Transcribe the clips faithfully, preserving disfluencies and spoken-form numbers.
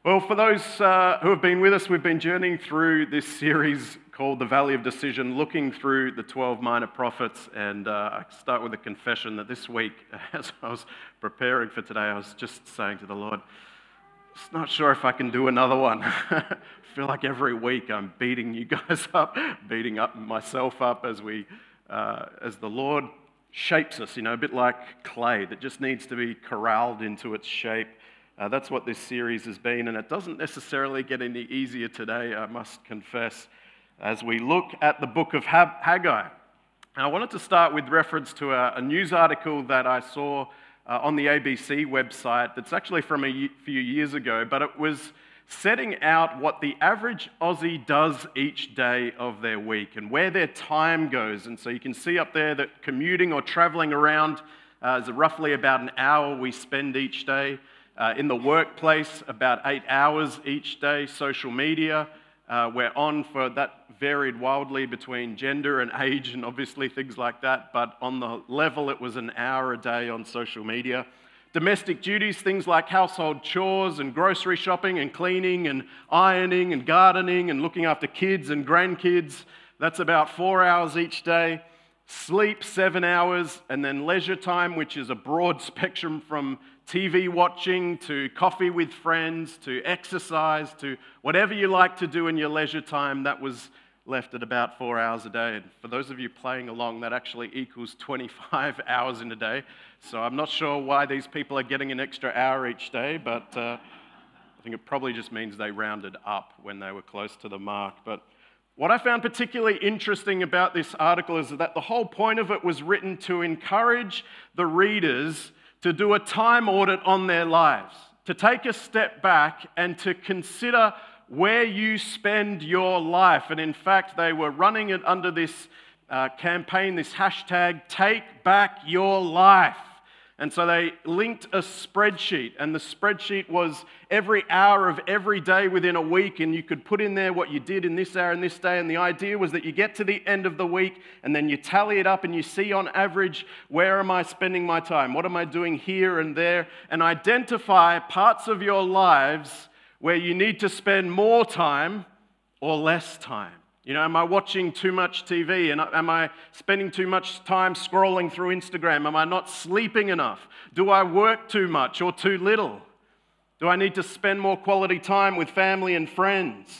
Well, for those uh, who have been with us, we've been journeying through this series called The Valley of Decision, looking through the twelve minor prophets. And uh, I start with a confession that this week, as I was preparing for today, I was just saying to the Lord, just not sure if I can do another one. I feel like every week I'm beating you guys up, beating up myself up as we, uh, as the Lord shapes us, you know, a bit like clay that just needs to be corralled into its shape. Uh, that's what this series has been, and it doesn't necessarily get any easier today, I must confess, as we look at the book of Haggai. And I wanted to start with reference to a, a news article that I saw uh, on the A B C website that's actually from a few years ago, but it was setting out what the average Aussie does each day of their week and where their time goes. And so you can see up there that commuting or traveling around uh, is roughly about an hour we spend each day. Uh, in the workplace, about eight hours each day. Social media, uh, we're on for that varied wildly between gender and age and obviously things like that, but on the level it was an hour a day on social media. Domestic duties, things like household chores and grocery shopping and cleaning and ironing and gardening and looking after kids and grandkids, that's about four hours each day. Sleep, seven hours, and then leisure time, which is a broad spectrum from T V watching to coffee with friends to exercise to whatever you like to do in your leisure time, that was left at about four hours a day. And for those of you playing along, that actually equals twenty-five hours in a day. So I'm not sure why these people are getting an extra hour each day, but uh, I think it probably just means they rounded up when they were close to the mark. But what I found particularly interesting about this article is that the whole point of it was written to encourage the readers to do a time audit on their lives, to take a step back and to consider where you spend your life. And in fact, they were running it under this uh, campaign, this hashtag, Take Back Your Life. And so they linked a spreadsheet, and the spreadsheet was every hour of every day within a week, and you could put in there what you did in this hour and this day, and the idea was that you get to the end of the week, and then you tally it up, and you see on average, where am I spending my time? What am I doing here and there? And identify parts of your lives where you need to spend more time or less time. You know, am I watching too much T V? And am I spending too much time scrolling through Instagram? Am I not sleeping enough? Do I work too much or too little? Do I need to spend more quality time with family and friends?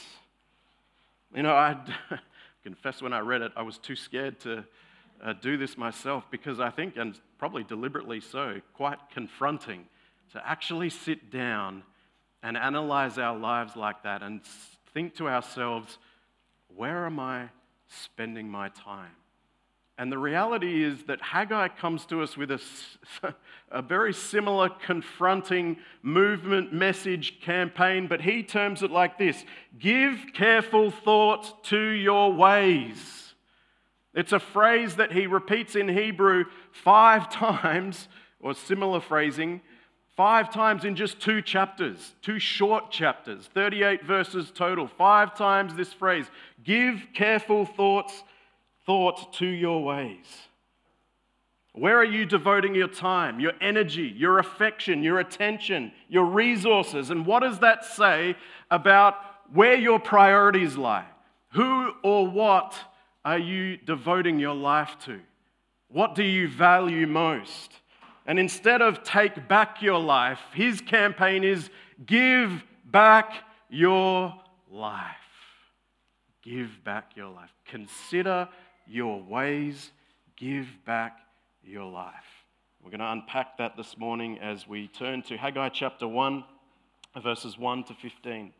You know, I confess when I read it, I was too scared to uh, do this myself because I think, and probably deliberately so, quite confronting to actually sit down and analyze our lives like that and think to ourselves, where am I spending my time? And the reality is that Haggai comes to us with a, a very similar confronting movement, message, campaign, but he terms it like this: give careful thought to your ways. It's a phrase that he repeats in Hebrew five times, or similar phrasing, Five times in just two chapters, two short chapters, thirty-eight verses total. Five times this phrase, give careful thoughts, thought to your ways. Where are you devoting your time, your energy, your affection, your attention, your resources? And what does that say about where your priorities lie? Who or what are you devoting your life to? What do you value most? And instead of take back your life, his campaign is give back your life. Give back your life. Consider your ways. Give back your life. We're going to unpack that this morning as we turn to Haggai chapter one, verses one to fifteen.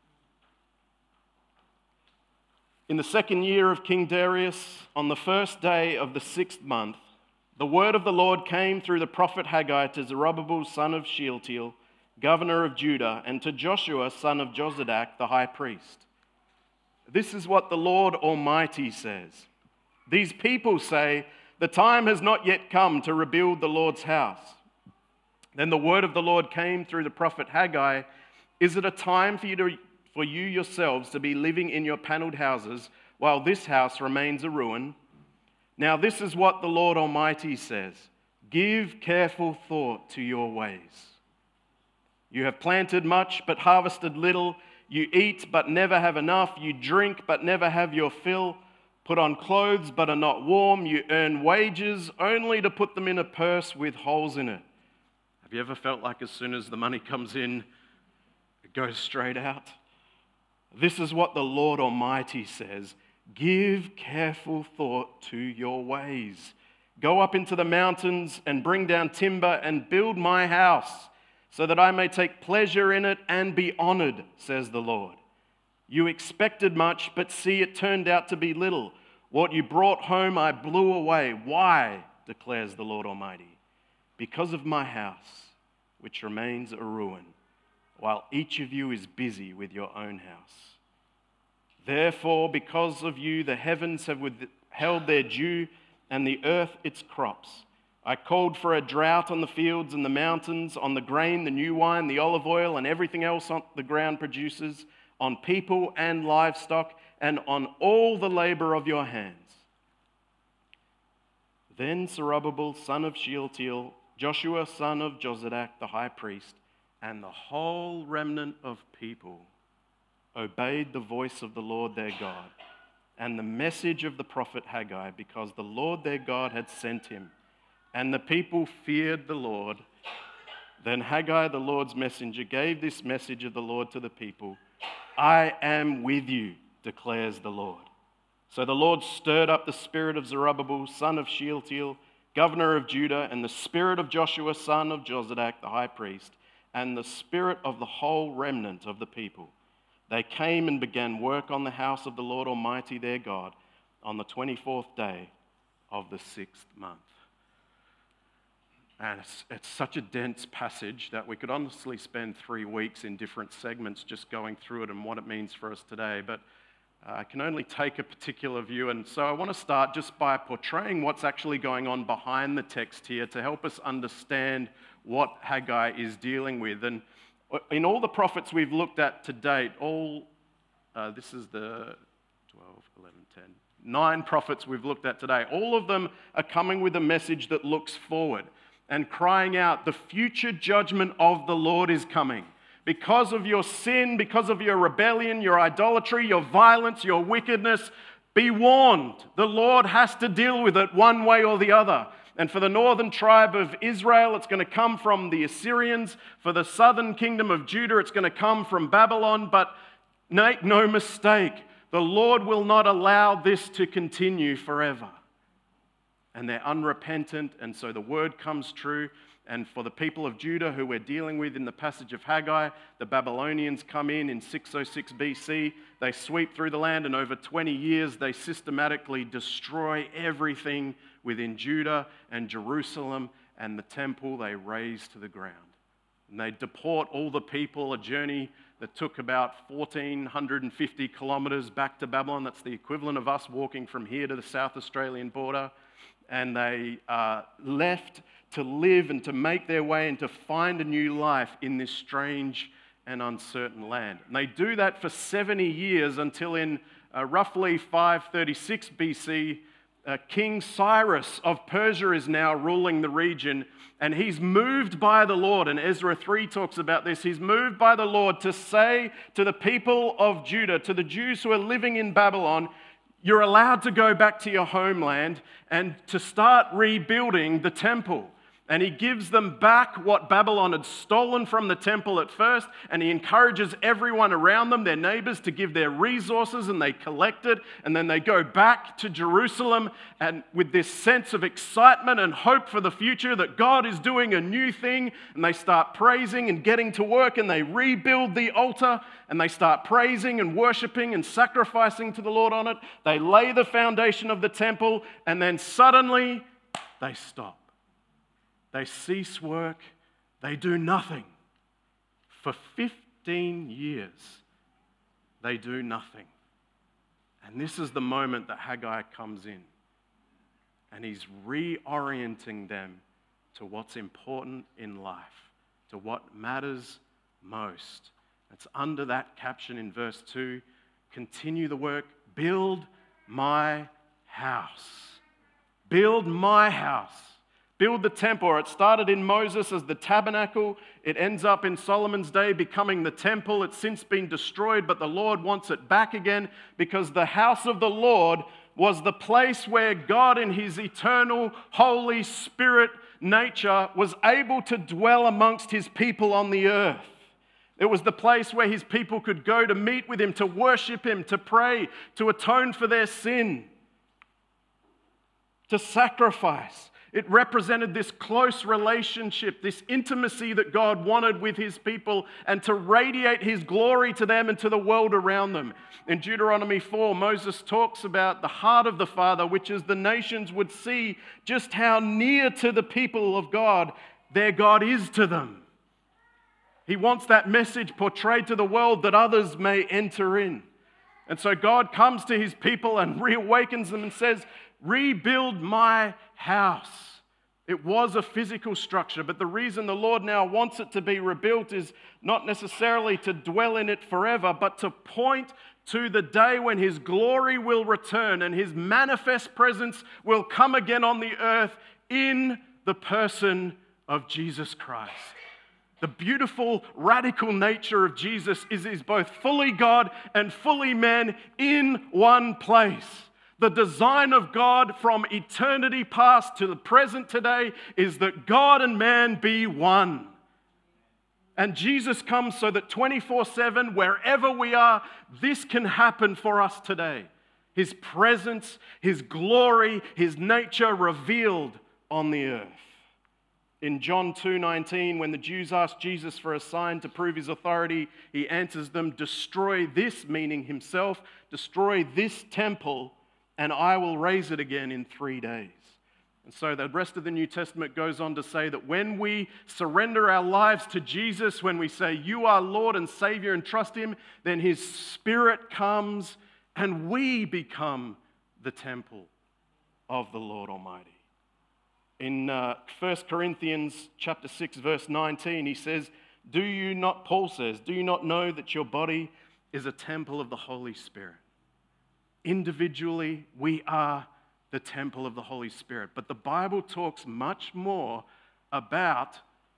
In the second year of King Darius, on the first day of the sixth month, the word of the Lord came through the prophet Haggai to Zerubbabel, son of Shealtiel, governor of Judah, and to Joshua, son of Jozadak, the high priest. This is what the Lord Almighty says. These people say, the time has not yet come to rebuild the Lord's house. Then the word of the Lord came through the prophet Haggai. Is it a time for you, to, for you yourselves to be living in your paneled houses while this house remains a ruin? Now this is what the Lord Almighty says. Give careful thought to your ways. You have planted much, but harvested little. You eat, but never have enough. You drink, but never have your fill. Put on clothes, but are not warm. You earn wages, only to put them in a purse with holes in it. Have you ever felt like as soon as the money comes in, it goes straight out? This is what the Lord Almighty says. Give careful thought to your ways. Go up into the mountains and bring down timber and build my house, so that I may take pleasure in it and be honored, says the Lord. You expected much, but see, it turned out to be little. What you brought home I blew away. Why, declares the Lord Almighty? Because of my house, which remains a ruin, while each of you is busy with your own house. Therefore, because of you, the heavens have withheld their dew, and the earth its crops. I called for a drought on the fields and the mountains, on the grain, the new wine, the olive oil, and everything else on the ground produces, on people and livestock, and on all the labor of your hands. Then Zerubbabel, son of Shealtiel, Joshua, son of Jozadak, the high priest, and the whole remnant of people obeyed the voice of the Lord their God and the message of the prophet Haggai, because the Lord their God had sent him. And the people feared the Lord. Then Haggai, the Lord's messenger, gave this message of the Lord to the people. I am with you, declares the Lord. So the Lord stirred up the spirit of Zerubbabel, son of Shealtiel, governor of Judah, and the spirit of Joshua, son of Jozadak, the high priest, and the spirit of the whole remnant of the people. They came and began work on the house of the Lord Almighty their God on the twenty-fourth day of the sixth month. And it's, it's such a dense passage that we could honestly spend three weeks in different segments just going through it and what it means for us today. But uh, I can only take a particular view. And so I want to start just by portraying what's actually going on behind the text here to help us understand what Haggai is dealing with. And in all the prophets we've looked at to date, all, uh, this is the twelve, eleven, ten, nine prophets we've looked at today, all of them are coming with a message that looks forward and crying out, the future judgment of the Lord is coming. Because of your sin, because of your rebellion, your idolatry, your violence, your wickedness, be warned. The Lord has to deal with it one way or the other. And for the northern tribe of Israel, it's going to come from the Assyrians. For the southern kingdom of Judah, it's going to come from Babylon. But make no mistake, the Lord will not allow this to continue forever. And they're unrepentant, and so the word comes true. And for the people of Judah who we're dealing with in the passage of Haggai, the Babylonians come in in six oh six B C. They sweep through the land, and over twenty years, they systematically destroy everything within Judah and Jerusalem, and the temple they raze to the ground. And they deport all the people, a journey that took about one thousand four hundred fifty kilometres back to Babylon. That's the equivalent of us walking from here to the South Australian border. And they uh, left to live and to make their way and to find a new life in this strange and uncertain land. And they do that for seventy years until in uh, roughly five thirty-six B C, uh, King Cyrus of Persia is now ruling the region, and he's moved by the Lord, and Ezra three talks about this. He's moved by the Lord to say to the people of Judah, to the Jews who are living in Babylon, you're allowed to go back to your homeland and to start rebuilding the temple. And he gives them back what Babylon had stolen from the temple at first, and he encourages everyone around them, their neighbors, to give their resources, and they collect it, and then they go back to Jerusalem, and with this sense of excitement and hope for the future that God is doing a new thing, and they start praising and getting to work, and they rebuild the altar, and they start praising and worshiping and sacrificing to the Lord on it. They lay the foundation of the temple, and then suddenly they stop. They cease work. They do nothing. For fifteen years, they do nothing. And this is the moment that Haggai comes in. And he's reorienting them to what's important in life, to what matters most. It's under that caption in verse two, continue the work, build my house. Build my house. build the temple. Or it started in Moses as the tabernacle. It ends up in Solomon's day becoming the temple. It's since been destroyed, but the Lord wants it back again because the house of the Lord was the place where God in his eternal Holy Spirit nature was able to dwell amongst his people on the earth. It was the place where his people could go to meet with him, to worship him, to pray, to atone for their sin, to sacrifice. It represented this close relationship, this intimacy that God wanted with his people and to radiate his glory to them and to the world around them. In Deuteronomy four, Moses talks about the heart of the Father, which is the nations would see just how near to the people of God their God is to them. He wants that message portrayed to the world that others may enter in. And so God comes to his people and reawakens them and says, rebuild my house. It was a physical structure, but the reason the Lord now wants it to be rebuilt is not necessarily to dwell in it forever, but to point to the day when his glory will return and his manifest presence will come again on the earth in the person of Jesus Christ. The beautiful, radical nature of Jesus is he's both fully God and fully man in one place. The design of God from eternity past to the present today is that God and man be one. And Jesus comes so that twenty-four seven, wherever we are, this can happen for us today. His presence, his glory, his nature revealed on the earth. In John two nineteen, when the Jews asked Jesus for a sign to prove his authority, he answers them, destroy this, meaning himself, destroy this temple, and I will raise it again in three days. And so the rest of the New Testament goes on to say that when we surrender our lives to Jesus, when we say, you are Lord and Savior and trust him, then his Spirit comes and we become the temple of the Lord Almighty. In uh, First Corinthians chapter six, verse nineteen, he says, do you not, Paul says, do you not know that your body is a temple of the Holy Spirit? Individually, we are the temple of the Holy Spirit. But the Bible talks much more about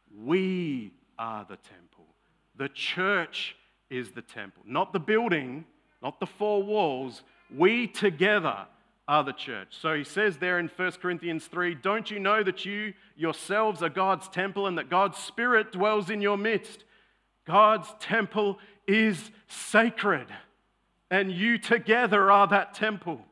we are the temple. The church is the temple. Not the building, not the four walls. We together are the church. So he says there in First Corinthians three, don't you know that you yourselves are God's temple and that God's Spirit dwells in your midst? God's temple is sacred, and you together are that temple.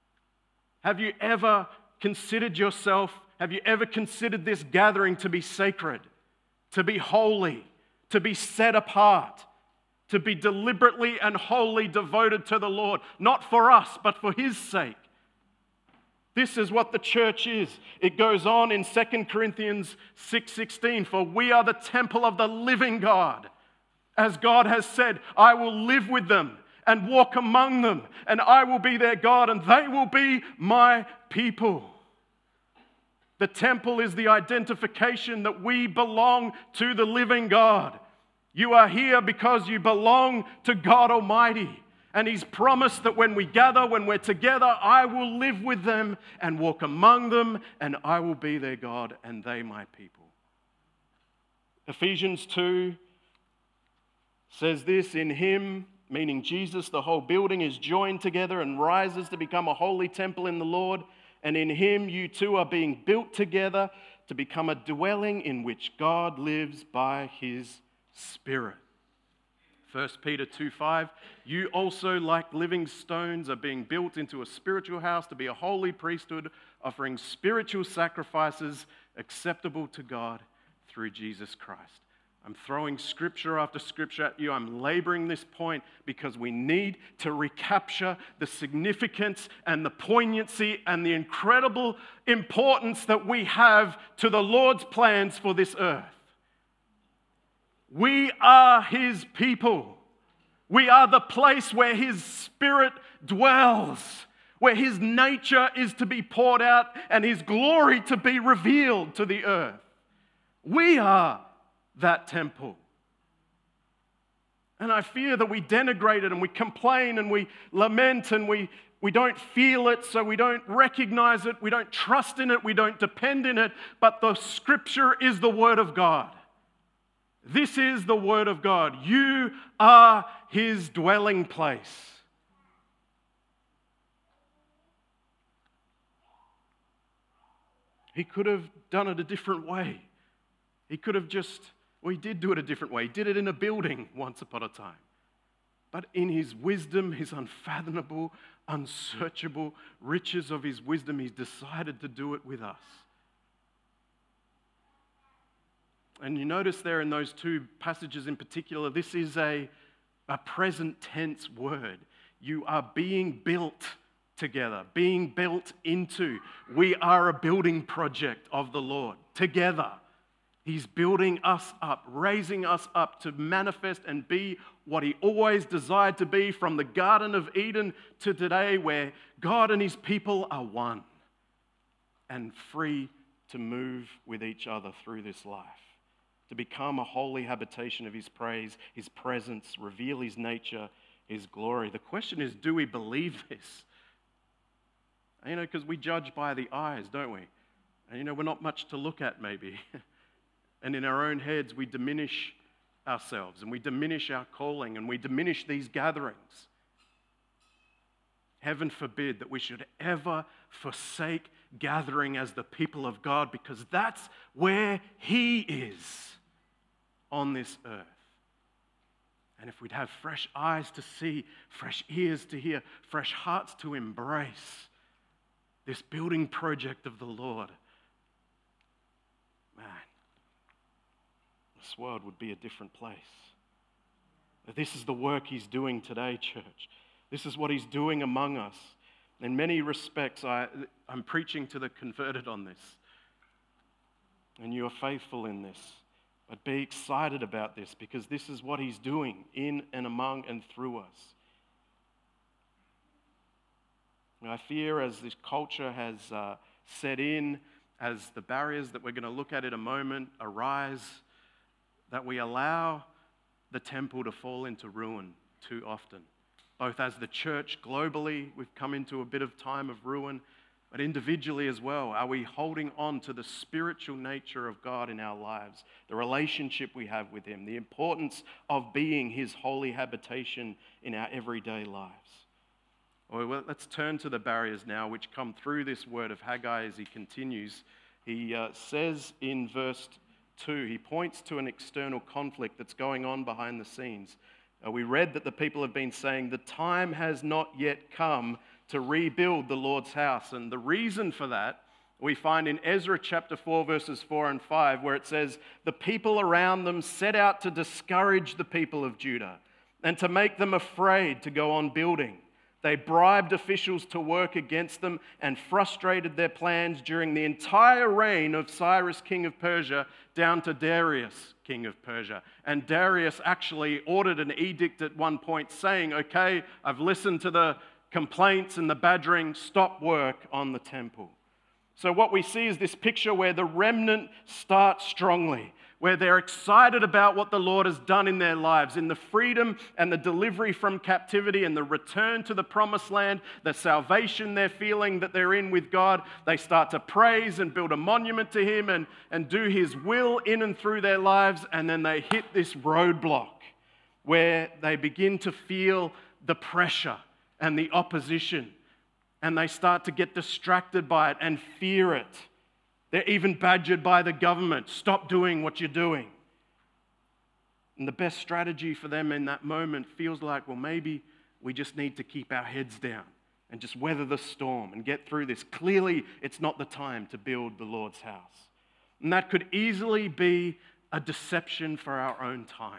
Have you ever considered yourself, have you ever considered this gathering to be sacred, to be holy, to be set apart, to be deliberately and wholly devoted to the Lord, not for us, but for his sake? This is what the church is. It goes on in Second Corinthians six sixteen, for we are the temple of the living God. As God has said, I will live with them and walk among them, and I will be their God, and they will be my people. The temple is the identification that we belong to the living God. You are here because you belong to God Almighty. And he's promised that when we gather, when we're together, I will live with them and walk among them, and I will be their God, and they my people. Ephesians two says this, in him, meaning Jesus, the whole building is joined together and rises to become a holy temple in the Lord. And in him you two are being built together to become a dwelling in which God lives by his Spirit. First Peter two five, you also, like living stones, are being built into a spiritual house to be a holy priesthood, offering spiritual sacrifices acceptable to God through Jesus Christ. I'm throwing scripture after scripture at you. I'm laboring this point because we need to recapture the significance and the poignancy and the incredible importance that we have to the Lord's plans for this earth. We are his people. We are the place where his Spirit dwells, where his nature is to be poured out and his glory to be revealed to the earth. We are that temple. And I fear that we denigrate it and we complain and we lament and we, we don't feel it, so we don't recognize it, we don't trust in it, we don't depend in it. But the Scripture is the Word of God. This is the Word of God. You are His dwelling place. He could have done it a different way. He could have just, well, he did do it a different way. He did it in a building once upon a time. But in His wisdom, His unfathomable, unsearchable riches of His wisdom, He's decided to do it with us. And you notice there in those two passages in particular, this is a, a present tense word. You are being built together, being built into. We are a building project of the Lord together. He's building us up, raising us up to manifest and be what He always desired to be, from the Garden of Eden to today, where God and His people are one and free to move with each other through this life, to become a holy habitation of His praise, His presence, reveal His nature, His glory. The question is, do we believe this? You know, because we judge by the eyes, don't we? And you know, we're not much to look at maybe. And in our own heads, we diminish ourselves and we diminish our calling and we diminish these gatherings. Heaven forbid that we should ever forsake gathering as the people of God, because that's where He is on this earth. And if we'd have fresh eyes to see, fresh ears to hear, fresh hearts to embrace this building project of the Lord, man, this world would be a different place. This is the work He's doing today, church. This is what He's doing among us. In many respects, I, I'm preaching to the converted on this. And you are faithful in this. But be excited about this, because this is what He's doing in and among and through us. And I fear, as this culture has uh, set in, as the barriers that we're going to look at in a moment arise, that we allow the temple to fall into ruin too often. Both as the church globally, we've come into a bit of time of ruin, but individually as well. Are we holding on to the spiritual nature of God in our lives, the relationship we have with Him, the importance of being His holy habitation in our everyday lives? Well, let's turn to the barriers now, which come through this word of Haggai as he continues. He uh, says in verse two, he points to an external conflict that's going on behind the scenes. Uh, we read that the people have been saying, the time has not yet come to rebuild the Lord's house. And the reason for that we find in Ezra chapter four, verses four and five, where it says, the people around them set out to discourage the people of Judah and to make them afraid to go on building. They bribed officials to work against them and frustrated their plans during the entire reign of Cyrus, king of Persia, down to Darius, king of Persia. And Darius actually ordered an edict at one point saying, okay, I've listened to the complaints and the badgering, stop work on the temple. So what we see is this picture where the remnant start strongly, where they're excited about what the Lord has done in their lives, in the freedom and the delivery from captivity and the return to the promised land, the salvation they're feeling that they're in with God. They start to praise and build a monument to Him and, and do His will in and through their lives, and then they hit this roadblock where they begin to feel the pressure and the opposition, and they start to get distracted by it and fear it. They're even badgered by the government. Stop doing what you're doing. And the best strategy for them in that moment feels like, well, maybe we just need to keep our heads down and just weather the storm and get through this. Clearly, it's not the time to build the Lord's house. And that could easily be a deception for our own time.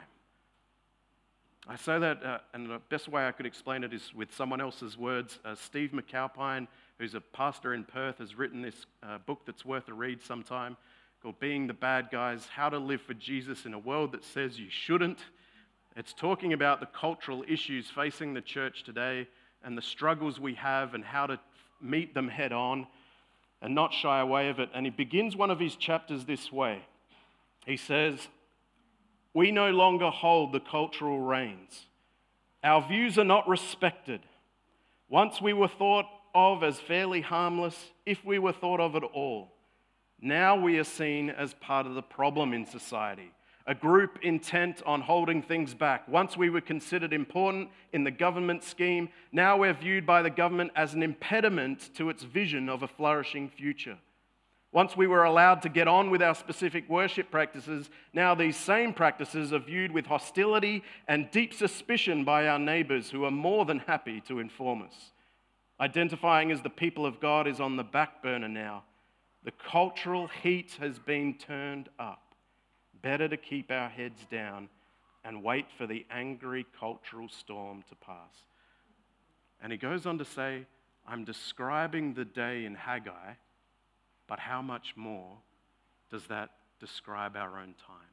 I say that, uh, and the best way I could explain it is with someone else's words. Uh, Steve McAlpine, who's a pastor in Perth, has written this uh, book that's worth a read sometime called Being the Bad Guys, How to Live for Jesus in a World That Says You Shouldn't. It's talking about the cultural issues facing the church today and the struggles we have and how to meet them head on and not shy away of it. And he begins one of his chapters this way. He says, We no longer hold the cultural reins. Our views are not respected. Once we were thought of as fairly harmless, if we were thought of at all. Now we are seen as part of the problem in society, a group intent on holding things back. Once we were considered important in the government scheme, now we're viewed by the government as an impediment to its vision of a flourishing future. Once we were allowed to get on with our specific worship practices, now these same practices are viewed with hostility and deep suspicion by our neighbours who are more than happy to inform us. Identifying as the people of God is on the back burner now. The cultural heat has been turned up. Better to keep our heads down and wait for the angry cultural storm to pass. And he goes on to say, I'm describing the day in Haggai, but how much more does that describe our own time?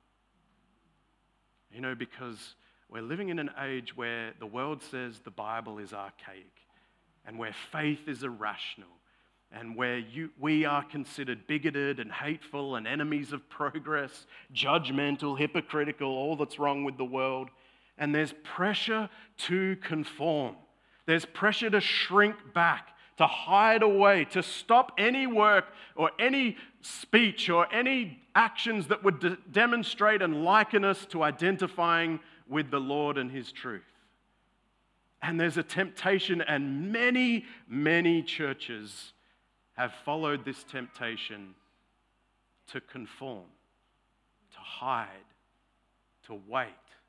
You know, because we're living in an age where the world says the Bible is archaic and where faith is irrational and where you, we are considered bigoted and hateful and enemies of progress, judgmental, hypocritical, all that's wrong with the world. And there's pressure to conform. There's pressure to shrink back, to hide away, to stop any work or any speech or any actions that would de- demonstrate and liken us to identifying with the Lord and His truth. And there's a temptation, and many, many churches have followed this temptation to conform, to hide, to wait,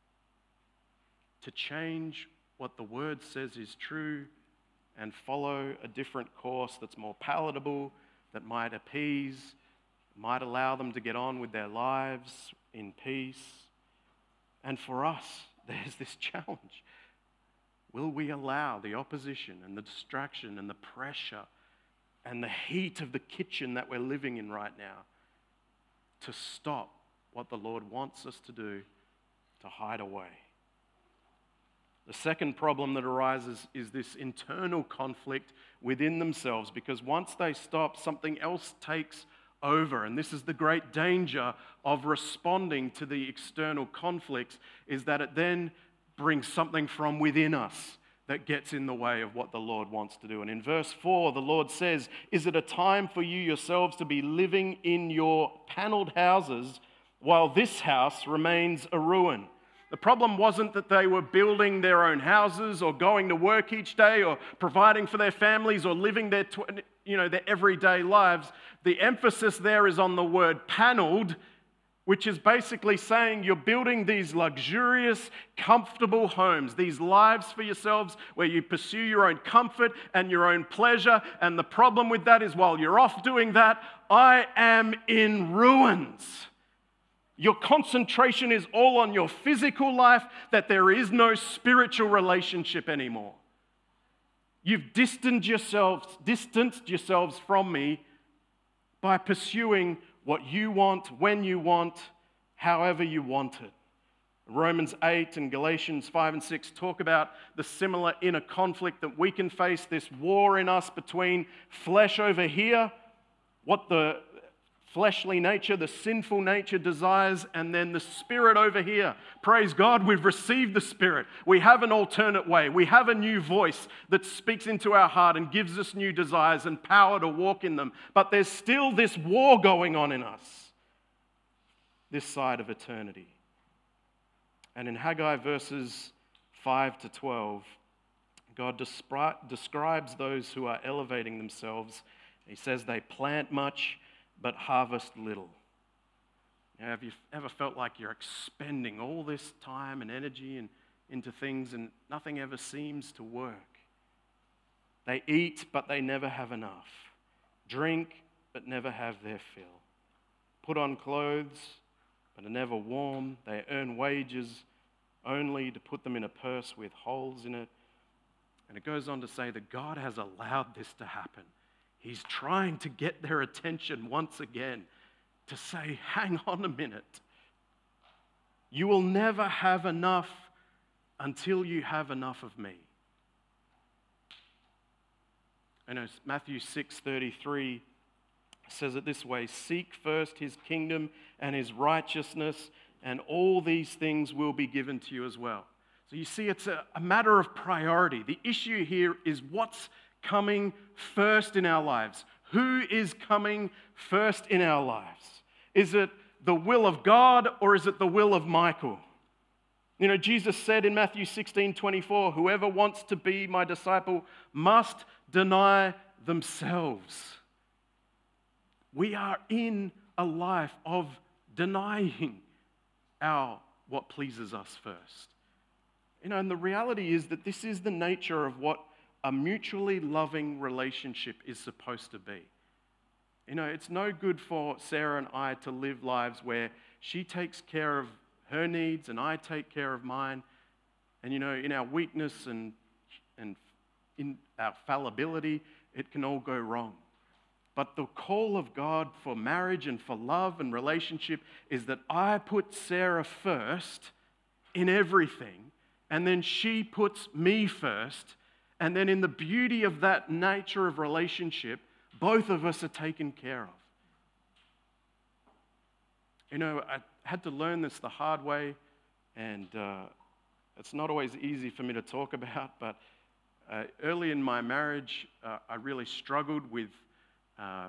to change what the Word says is true and follow a different course that's more palatable, that might appease, might allow them to get on with their lives in peace. And for us, there's this challenge. Will we allow the opposition and the distraction and the pressure and the heat of the kitchen that we're living in right now to stop what the Lord wants us to do, to hide away? The second problem that arises is this internal conflict within themselves, because once they stop, something else takes over. And this is the great danger of responding to the external conflicts, is that it then brings something from within us that gets in the way of what the Lord wants to do. And in verse four, the Lord says, "Is it a time for you yourselves to be living in your paneled houses while this house remains a ruin?" The problem wasn't that they were building their own houses or going to work each day or providing for their families or living their, you know, their everyday lives. The emphasis there is on the word paneled, which is basically saying you're building these luxurious, comfortable homes, these lives for yourselves where you pursue your own comfort and your own pleasure. And the problem with that is while you're off doing that, I am in ruins. Your concentration is all on your physical life, that there is no spiritual relationship anymore. You've distanced yourselves, distanced yourselves from me by pursuing what you want, when you want, however you want it. Romans eight and Galatians five and six talk about the similar inner conflict that we can face, this war in us between flesh over here, what the fleshly nature, the sinful nature desires, and then the Spirit over here. Praise God, we've received the Spirit. We have an alternate way. We have a new voice that speaks into our heart and gives us new desires and power to walk in them. But there's still this war going on in us, this side of eternity. And in Haggai verses five to twelve, God despri- describes those who are elevating themselves. He says they plant much but harvest little. Now, have you ever felt like you're expending all this time and energy and, into things and nothing ever seems to work? They eat, but they never have enough. Drink, but never have their fill. Put on clothes, but are never warm. They earn wages only to put them in a purse with holes in it. And it goes on to say that God has allowed this to happen. He's trying to get their attention once again to say, hang on a minute. You will never have enough until you have enough of me. And as Matthew six thirty says it this way, "Seek first his kingdom and his righteousness, and all these things will be given to you as well. So you see, it's a, a matter of priority. The issue here is what's coming first in our lives. Who is coming first in our lives? Is it the will of God or is it the will of Michael? You know, Jesus said in Matthew sixteen twenty-four, whoever wants to be my disciple must deny themselves. We are in a life of denying our what pleases us first. You know, and the reality is that this is the nature of what a mutually loving relationship is supposed to be. You know, it's no good for Sarah and I to live lives where she takes care of her needs and I take care of mine. And, you know, in our weakness and, and in our fallibility, it can all go wrong. But the call of God for marriage and for love and relationship is that I put Sarah first in everything, and then she puts me first, and then in the beauty of that nature of relationship, both of us are taken care of. You know, I had to learn this the hard way, and uh, it's not always easy for me to talk about, but uh, early in my marriage, uh, I really struggled with uh,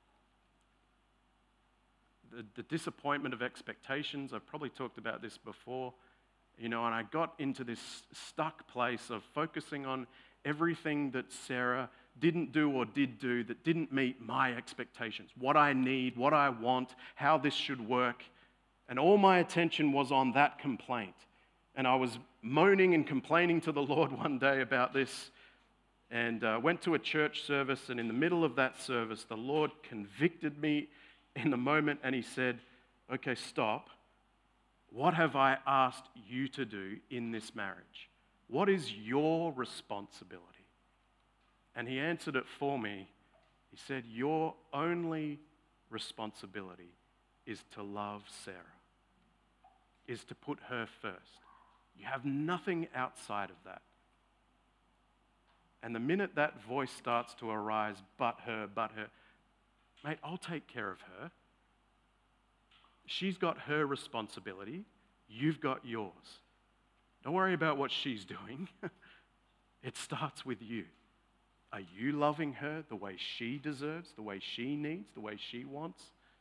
the, the disappointment of expectations. I've probably talked about this before, you know, and I got into this stuck place of focusing on everything that Sarah didn't do or did do that didn't meet my expectations, what I need, what I want, how this should work. And all my attention was on that complaint. And I was moaning and complaining to the Lord one day about this, and uh, went to a church service, and in the middle of that service, the Lord convicted me in the moment, and he said, okay, stop. What have I asked you to do in this marriage? What is your responsibility? And he answered it for me. He said, your only responsibility is to love Sarah, is to put her first. You have nothing outside of that. And the minute that voice starts to arise, but her, but her, mate, I'll take care of her. She's got her responsibility. You've got yours. Don't worry about what she's doing. It starts with you. Are you loving her the way she deserves, the way she needs, the way she wants?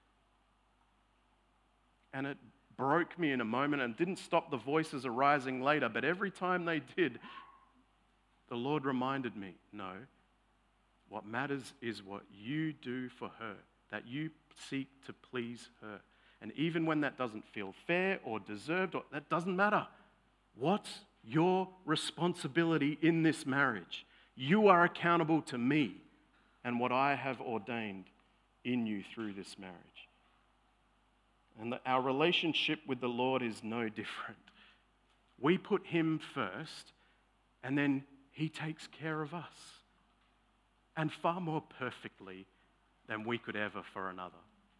And it broke me in a moment and didn't stop the voices arising later, but every time they did, the Lord reminded me, no, what matters is what you do for her, that you seek to please her. And even when that doesn't feel fair or deserved, or, that doesn't matter. What's your responsibility in this marriage? You are accountable to me and what I have ordained in you through this marriage. And the, our relationship with the Lord is no different. We put him first, and then he takes care of us, and far more perfectly than we could ever for another.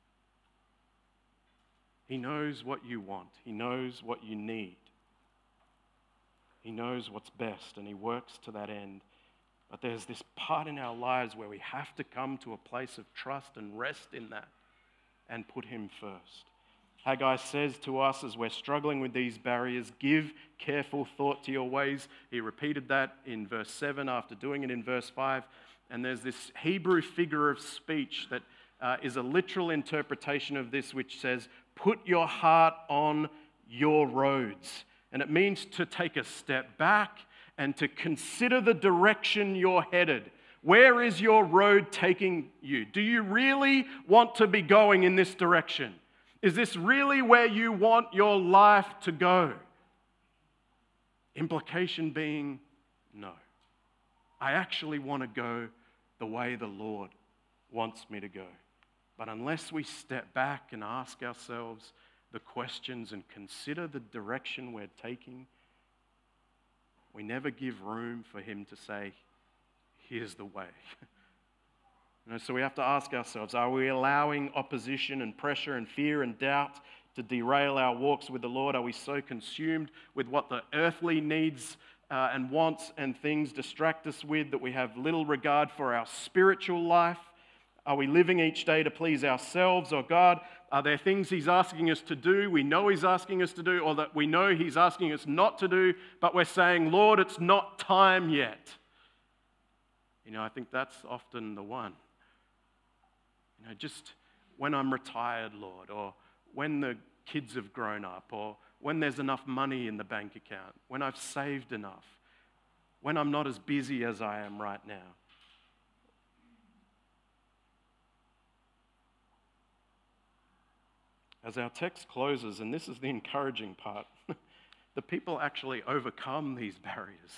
He knows what you want. He knows what you need. He knows what's best, and he works to that end. But there's this part in our lives where we have to come to a place of trust and rest in that and put him first. Haggai says to us as we're struggling with these barriers, give careful thought to your ways. He repeated that in verse seven after doing it in verse five. And there's this Hebrew figure of speech that uh, is a literal interpretation of this, which says, put your heart on your roads. And it means to take a step back and to consider the direction you're headed. Where is your road taking you? Do you really want to be going in this direction? Is this really where you want your life to go? Implication being, no. I actually want to go the way the Lord wants me to go. But unless we step back and ask ourselves the questions and consider the direction we're taking, we never give room for him to say, here's the way. You know, so we have to ask ourselves, are we allowing opposition and pressure and fear and doubt to derail our walks with the Lord? Are we so consumed with what the earthly needs uh, and wants and things distract us with that we have little regard for our spiritual life? Are we living each day to please ourselves or God? Are there things he's asking us to do, we know he's asking us to do, or that we know he's asking us not to do, but we're saying, Lord, it's not time yet? You know, I think that's often the one. You know, just when I'm retired, Lord, or when the kids have grown up, or when there's enough money in the bank account, when I've saved enough, when I'm not as busy as I am right now. As our text closes, and this is the encouraging part, the people actually overcome these barriers.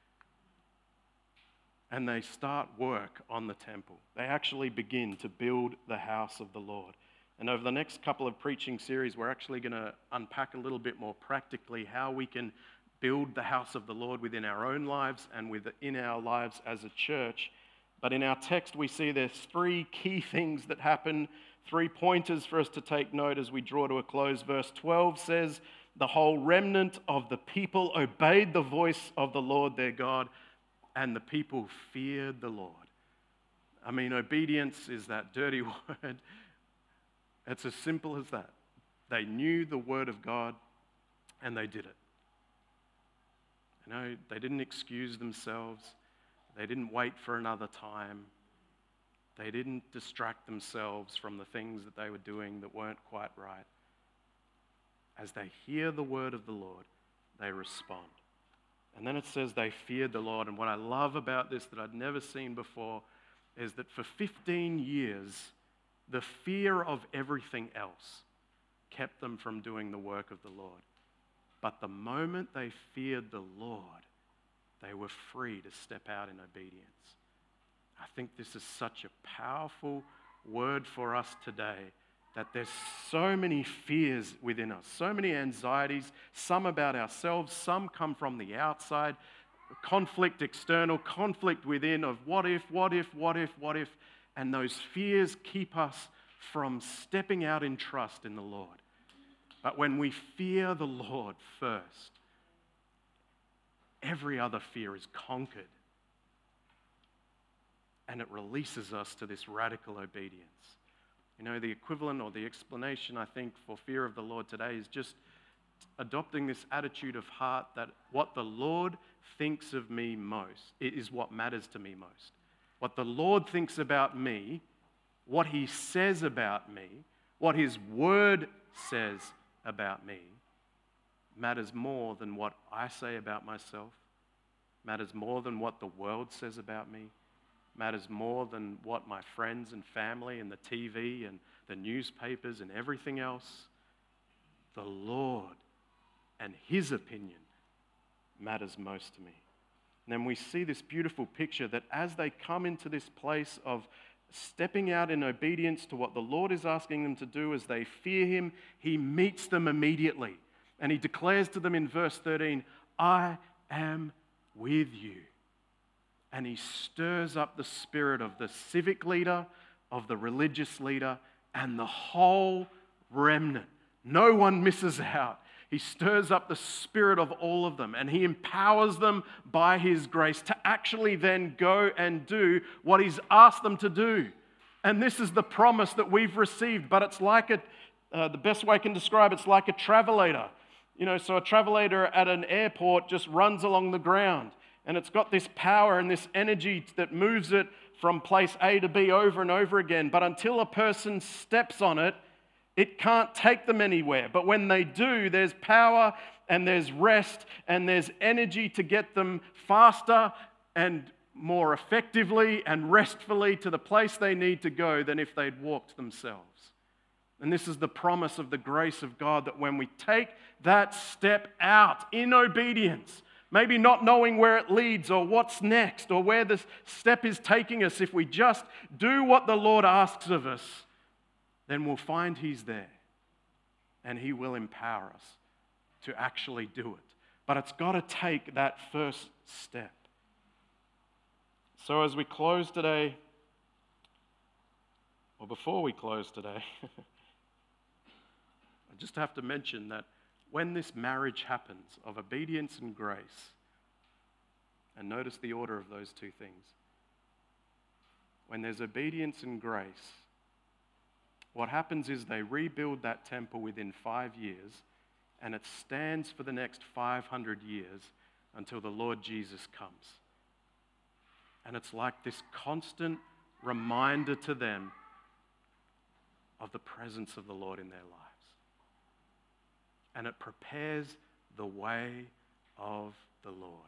And they start work on the temple. They actually begin to build the house of the Lord. And over the next couple of preaching series, we're actually going to unpack a little bit more practically how we can build the house of the Lord within our own lives and within our lives as a church. But in our text, we see there's three key things that happen, three pointers for us to take note as we draw to a close. Verse twelve says, the whole remnant of the people obeyed the voice of the Lord their God, and the people feared the Lord. I mean, obedience is that dirty word. It's as simple as that. They knew the word of God, and they did it. You know, they didn't excuse themselves. They didn't wait for another time. They didn't distract themselves from the things that they were doing that weren't quite right. As they hear the word of the Lord, they respond. And then it says they feared the Lord. And what I love about this that I'd never seen before is that for fifteen years, the fear of everything else kept them from doing the work of the Lord. But the moment they feared the Lord, they were free to step out in obedience. I think this is such a powerful word for us today, that there's so many fears within us, so many anxieties, some about ourselves, some come from the outside, conflict external, conflict within of what if, what if, what if, what if, and those fears keep us from stepping out in trust in the Lord. But when we fear the Lord first, every other fear is conquered. And it releases us to this radical obedience. You know, the equivalent or the explanation, I think, for fear of the Lord today is just adopting this attitude of heart that what the Lord thinks of me most, it is what matters to me most. What the Lord thinks about me, what he says about me, what his word says about me, matters more than what I say about myself, matters more than what the world says about me, matters more than what my friends and family and the T V and the newspapers and everything else. The Lord and his opinion matters most to me. And then we see this beautiful picture that as they come into this place of stepping out in obedience to what the Lord is asking them to do, as they fear him, he meets them immediately. And he declares to them in verse thirteen, I am with you. And he stirs up the spirit of the civic leader, of the religious leader, and the whole remnant. No one misses out. He stirs up the spirit of all of them, and he empowers them by his grace to actually then go and do what he's asked them to do. And this is the promise that we've received, but it's like a, uh, the best way I can describe it, it's like a travelator. You know, so a travelator at an airport just runs along the ground, and it's got this power and this energy that moves it from place A to B over and over again. But until a person steps on it, it can't take them anywhere. But when they do, there's power and there's rest and there's energy to get them faster and more effectively and restfully to the place they need to go than if they'd walked themselves. And this is the promise of the grace of God, that when we take that step out in obedience, maybe not knowing where it leads or what's next or where this step is taking us, if we just do what the Lord asks of us, then we'll find he's there and he will empower us to actually do it. But it's got to take that first step. So as we close today, or before we close today, I just have to mention that when this marriage happens of obedience and grace, and notice the order of those two things. When there's obedience and grace, What happens is they rebuild that temple within five years, and it stands for the next five hundred years until the Lord Jesus comes. And it's like this constant reminder to them of the presence of the Lord in their lives. And it prepares the way of the Lord.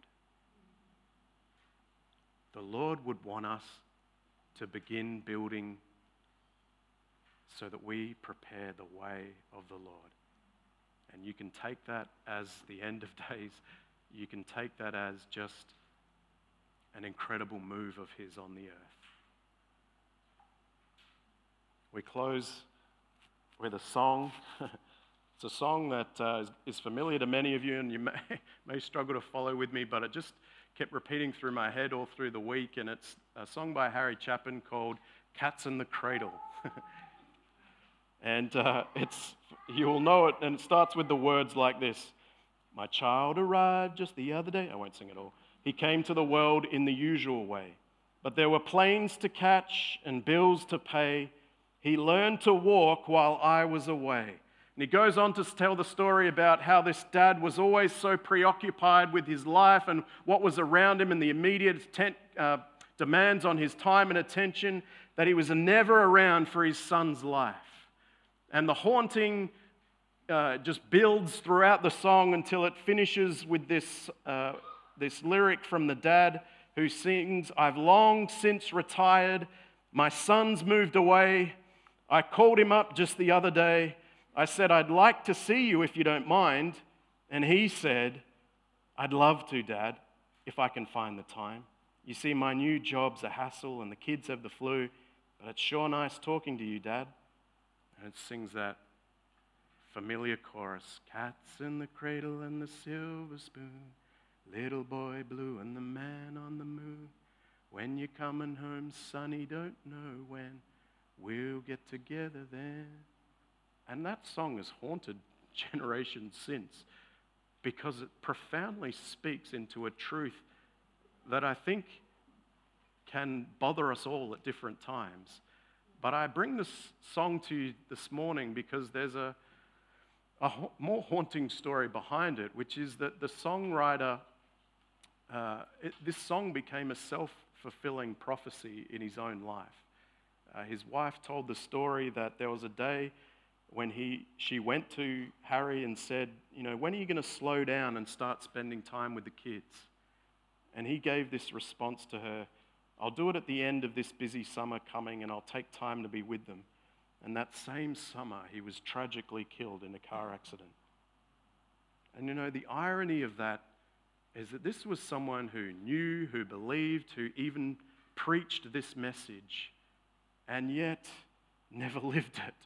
The Lord would want us to begin building so that we prepare the way of the Lord. And you can take that as the end of days. You can take that as just an incredible move of His on the earth. We close with a song. It's a song that uh, is, is familiar to many of you, and you may, may struggle to follow with me, but it just kept repeating through my head all through the week, and it's a song by Harry Chapin called Cats in the Cradle. And uh, it's, you will know it, and it starts with the words like this. My child arrived just the other day. I won't sing it all. He came to the world in the usual way, but there were planes to catch and bills to pay. He learned to walk while I was away. And he goes on to tell the story about how this dad was always so preoccupied with his life and what was around him and the immediate atten- uh, demands on his time and attention that he was never around for his son's life. And the haunting uh, just builds throughout the song until it finishes with this, uh, this lyric from the dad who sings, I've long since retired, my son's moved away, I called him up just the other day, I said, I'd like to see you if you don't mind, and he said, I'd love to, Dad, if I can find the time. You see, my new job's a hassle and the kids have the flu, but it's sure nice talking to you, Dad. And it sings that familiar chorus, cats in the cradle and the silver spoon, little boy blue and the man on the moon. When you're coming home, sonny, don't know when, we'll get together then. And that song has haunted generations since because it profoundly speaks into a truth that I think can bother us all at different times. But I bring this song to you this morning because there's a, a more haunting story behind it, which is that the songwriter, uh, it, this song became a self-fulfilling prophecy in his own life. Uh, his wife told the story that there was a day when he, she went to Harry and said, you know, when are you going to slow down and start spending time with the kids? And he gave this response to her, I'll do it at the end of this busy summer coming and I'll take time to be with them. And that same summer, he was tragically killed in a car accident. And you know, the irony of that is that this was someone who knew, who believed, who even preached this message, and yet never lived it.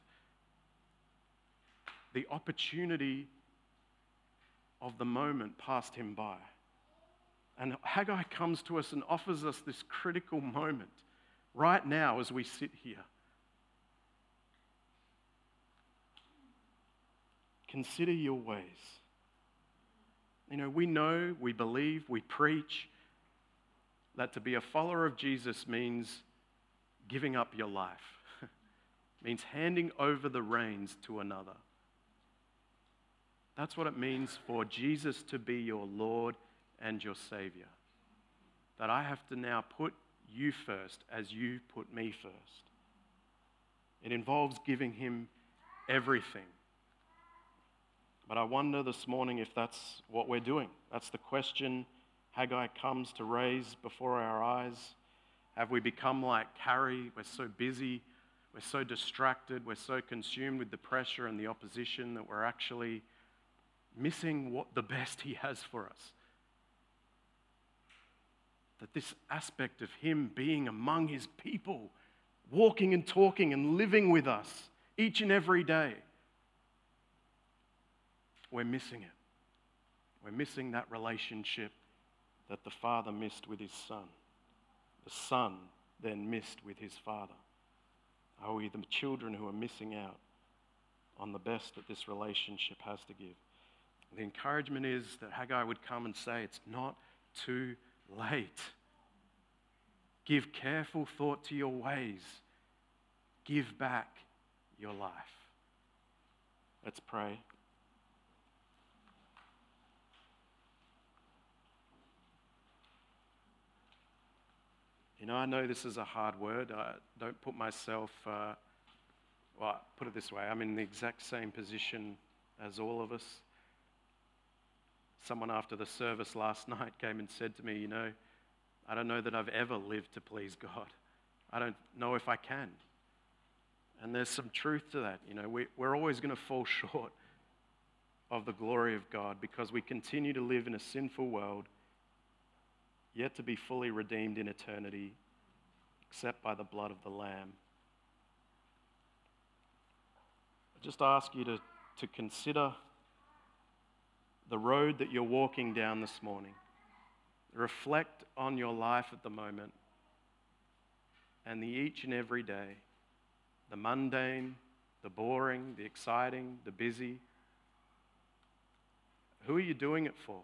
The opportunity of the moment passed him by. And Haggai comes to us and offers us this critical moment right now as we sit here. Consider your ways. You know, we know, we believe, we preach that to be a follower of Jesus means giving up your life. Means handing over the reins to another. That's what it means for Jesus to be your Lord and your Savior. That I have to now put you first as you put me first. It involves giving Him everything. But I wonder this morning if that's what we're doing. That's the question Haggai comes to raise before our eyes. Have we become like Harry? We're so busy, we're so distracted, we're so consumed with the pressure and the opposition that we're actually missing what the best He has for us. That this aspect of Him being among His people, walking and talking and living with us each and every day, we're missing it. We're missing that relationship that the Father missed with His Son. The Son then missed with His Father. Are we the children who are missing out on the best that this relationship has to give? The encouragement is that Haggai would come and say, it's not too late. Give careful thought to your ways. Give back your life. Let's pray. You know, I know this is a hard word. I don't put myself, uh, well, put it this way, I'm in the exact same position as all of us. Someone after the service last night came and said to me, you know, I don't know that I've ever lived to please God. I don't know if I can. And there's some truth to that. You know, we, we're always going to fall short of the glory of God because we continue to live in a sinful world, yet to be fully redeemed in eternity, except by the blood of the Lamb. I just ask you to, to consider the road that you're walking down this morning. Reflect on your life at the moment and the each and every day, the mundane, the boring, the exciting, the busy. Who are you doing it for?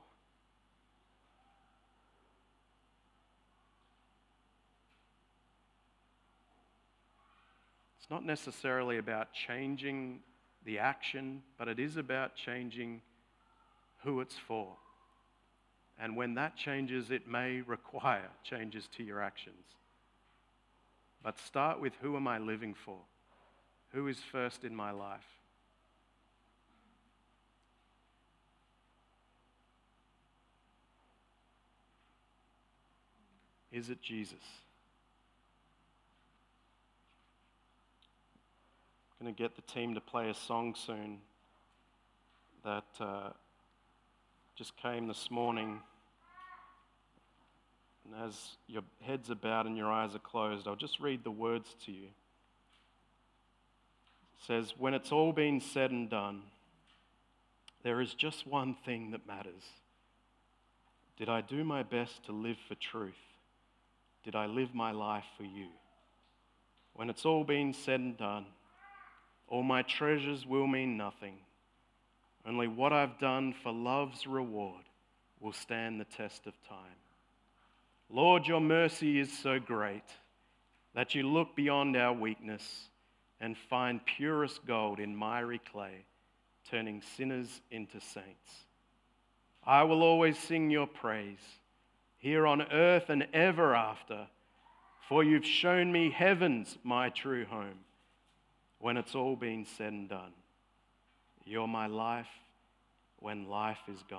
It's not necessarily about changing the action, but it is about changing who it's for. And when that changes, it may require changes to your actions. But start with, who am I living for? Who is first in my life? Is it Jesus? I'm going to get the team to play a song soon that uh, just came this morning. And as your heads are bowed and your eyes are closed, I'll just read the words to you. It says, when it's all been said and done, there is just one thing that matters. Did I do my best to live for truth? Did I live my life for you? When it's all been said and done, all my treasures will mean nothing. Only what I've done for love's reward will stand the test of time. Lord, your mercy is so great that you look beyond our weakness and find purest gold in miry clay, turning sinners into saints. I will always sing your praise, here on earth and ever after, for you've shown me heaven's my true home. When it's all been said and done, you're my life when life is gone.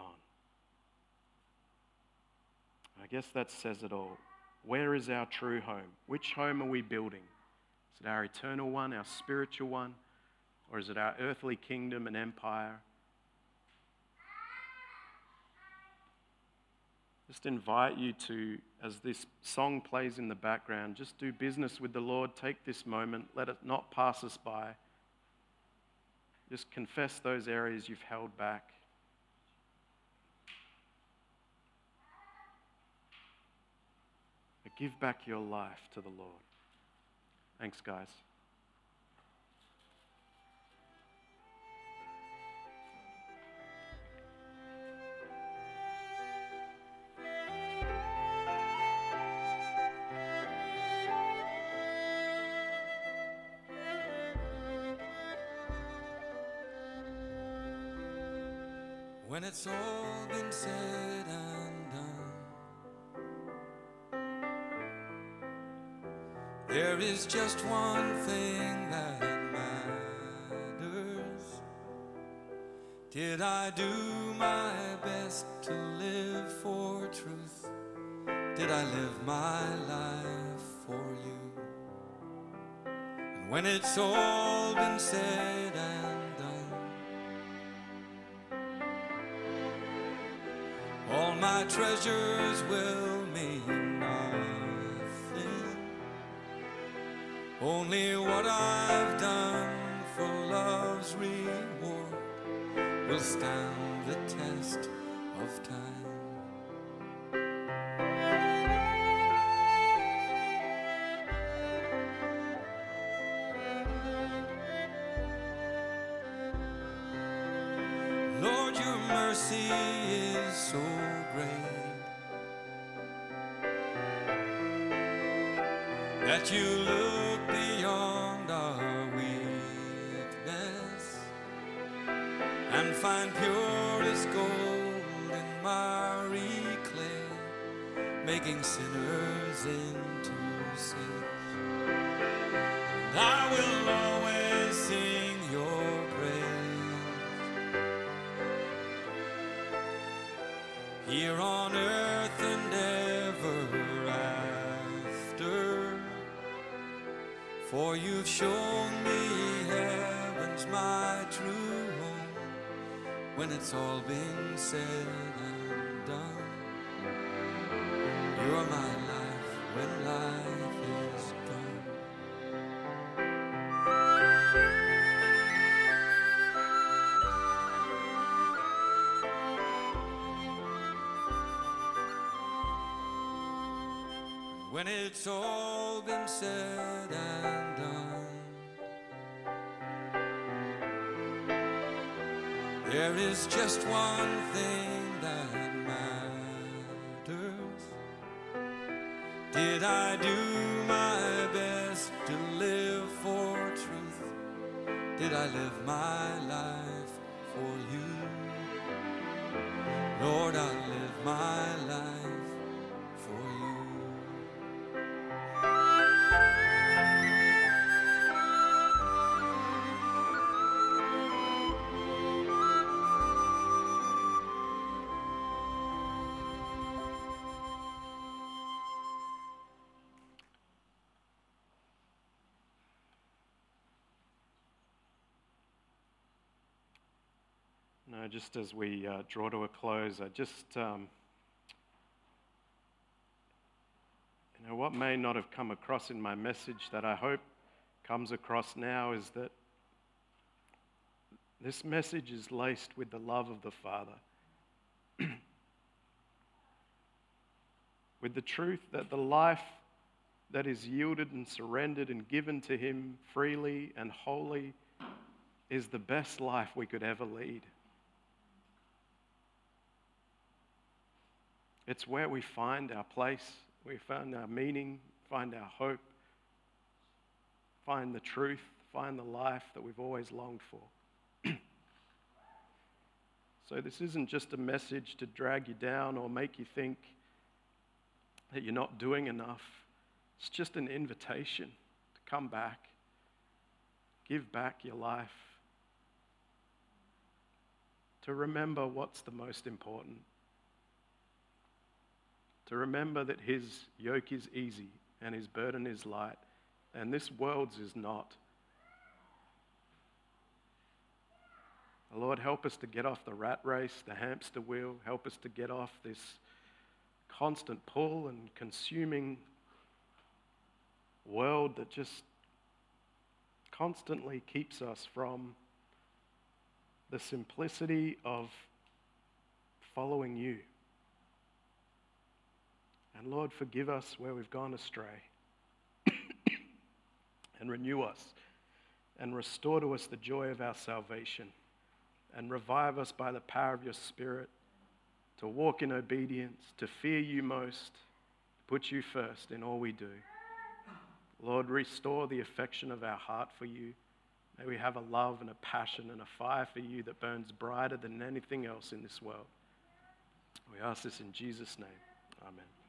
I guess that says it all. Where is our true home? Which home are we building? Is it our eternal one, our spiritual one? Or is it our earthly kingdom and empire? Just invite you to, as this song plays in the background, just do business with the Lord. Take this moment. Let it not pass us by. Just confess those areas you've held back. But give back your life to the Lord. Thanks, guys. When it's all been said and done, there is just one thing that matters. Did I do my best to live for truth? Did I live my life for you? And when it's all been said and all my treasures will mean nothing. Only what I've done for love's reward will stand the test of time. Lord, your mercy is so great that you look beyond our weakness find purest gold in miry clay, making sinners into saints. And I will always sing your praise. Here on earth and ever after, for you've shown me heaven's my true home. When it's all been said and done, you're my life when life is done. When it's all been said and done, there is just one thing that matters. Did I do my best to live for truth? Did I live my life for you? Lord, I live my life for you. No, just as we uh, draw to a close, I just, um, you know, what may not have come across in my message that I hope comes across now is that this message is laced with the love of the Father. With the truth that the life that is yielded and surrendered and given to Him freely and wholly is the best life we could ever lead. It's where we find our place, we find our meaning, find our hope, find the truth, find the life that we've always longed for. So this isn't just a message to drag you down or make you think that you're not doing enough. It's just an invitation to come back, give back your life, to remember what's the most important. To remember that His yoke is easy and His burden is light, and this world's is not. Lord, help us to get off the rat race, the hamster wheel. Help us to get off this constant pull and consuming world that just constantly keeps us from the simplicity of following You. And Lord, forgive us where we've gone astray and renew us and restore to us the joy of our salvation and revive us by the power of Your Spirit to walk in obedience, to fear You most, put You first in all we do. Lord, restore the affection of our heart for You. May we have a love and a passion and a fire for You that burns brighter than anything else in this world. We ask this in Jesus' name. Amen.